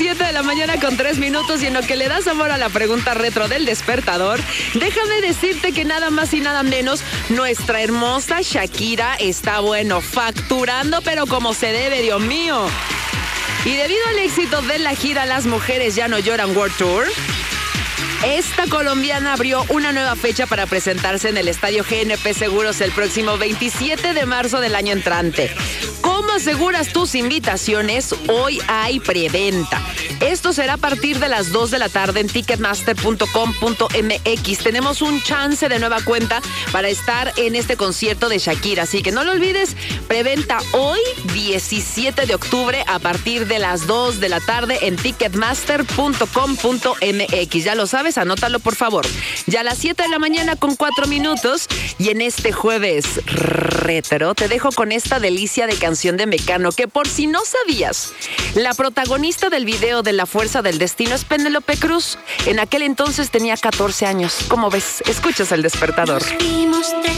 7 de la mañana con 3 minutos y en lo que le das amor a la pregunta retro del despertador, déjame decirte que nada más y nada menos, nuestra hermosa Shakira está, facturando, pero como se debe, Dios mío. Y debido al éxito de la gira Las Mujeres Ya No Lloran World Tour, esta colombiana abrió una nueva fecha para presentarse en el Estadio GNP Seguros el próximo 27 de marzo del año entrante. ¿Cómo aseguras tus invitaciones? Hoy hay preventa. Esto será a partir de las 2 de la tarde en ticketmaster.com.mx. Tenemos un chance de nueva cuenta para estar en este concierto de Shakira, así que no lo olvides, preventa hoy, 17 de octubre, a partir de las 2 de la tarde en ticketmaster.com.mx. Ya lo sabes, anótalo por favor. Ya a las 7 de la mañana con 4 minutos y en este jueves retro te dejo con esta delicia de canción de Mecano, que por si no sabías, la protagonista del video de La Fuerza del Destino es Penélope Cruz. En aquel entonces tenía 14 años. ¿Cómo ves? Escuchas El Despertador. Nos vimos 3